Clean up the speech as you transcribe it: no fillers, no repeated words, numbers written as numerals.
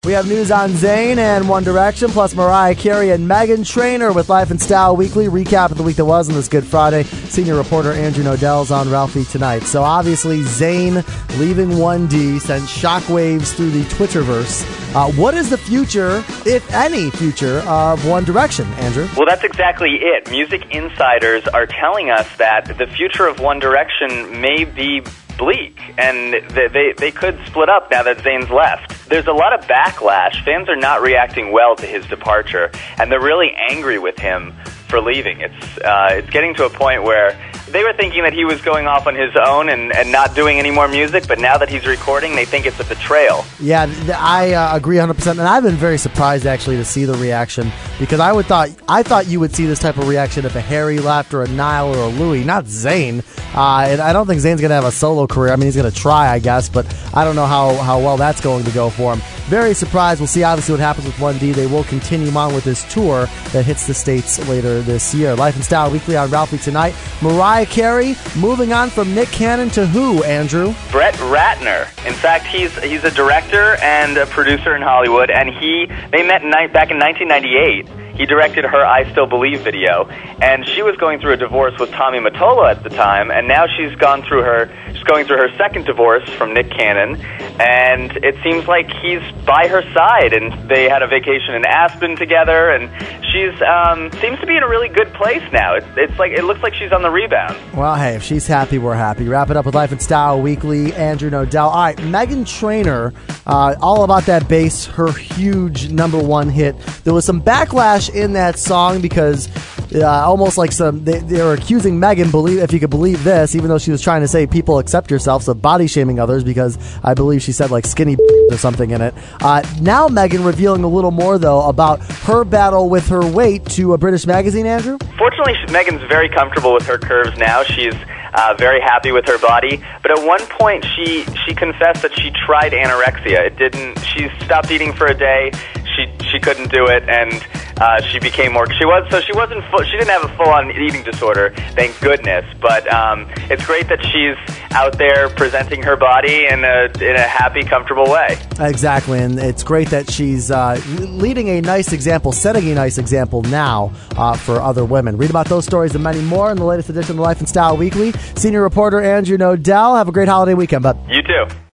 We have news on Zayn and One Direction, plus Mariah Carey and Meghan Trainor with Life and Style Weekly. Recap of the week that was on this Good Friday. Senior reporter Andrew Nodell's on Ralphie tonight. So obviously Zayn leaving 1D sent shockwaves through the Twitterverse. What is the future, if any future, of One Direction, Andrew? Well, that's exactly it. Music insiders are telling us that the future of One Direction may be bleak, and they could split up now that Zayn's left. There's a lot of backlash. Fans are not reacting well to his departure, and they're really angry with him for leaving. It's getting to a point where they were thinking that he was going off on his own and not doing any more music, but now that he's recording, they think it's a betrayal. Yeah, I agree 100%, and I've been very surprised actually to see the reaction, because I thought you would see this type of reaction if a Harry left or a Niall or a Louis, not Zayn. And I don't think Zayn's going to have a solo career. I mean, he's going to try, I guess, but I don't know how well that's going to go for him. Very surprised. We'll see obviously what happens with 1D. They will continue on with this tour that hits the States later this year. Life and Style Weekly on Ralphie tonight. Mariah Carey moving on from Nick Cannon to who, Andrew? Brett Ratner. In fact, he's a director and a producer in Hollywood, and they met back in 1998. He directed her I Still Believe video, and she was going through a divorce with Tommy Mottola at the time, and now she's going through her second divorce from Nick Cannon, and it seems like he's by her side, and they had a vacation in Aspen together, and she's seems to be in a really good place now. It looks like she's on the rebound. Well, hey, if she's happy, we're happy. Wrap it up with Life and Style Weekly. Andrew Nodell. All right, Meghan Trainor, all about that bass, her huge #1 hit. There was some backlash in that song because almost like they were accusing Meghan, if you could believe this, even though she was trying to say people accept yourselves, of body shaming others, because I believe she said like skinny or something in it. Now Meghan revealing a little more though about her battle with her weight to a British magazine, Andrew. Fortunately, Meghan's very comfortable with her curves now. She's very happy with her body, but at one point she confessed that she tried anorexia. She stopped eating for a day. She couldn't do it, and she became more. She didn't have a full-on eating disorder, thank goodness. But it's great that she's out there presenting her body in a happy, comfortable way. Exactly, and it's great that she's leading a nice example, setting a nice example now for other women. Read about those stories and many more in the latest edition of Life and Style Weekly. Senior reporter Andrew Nodell. Have a great holiday weekend, bud. You too.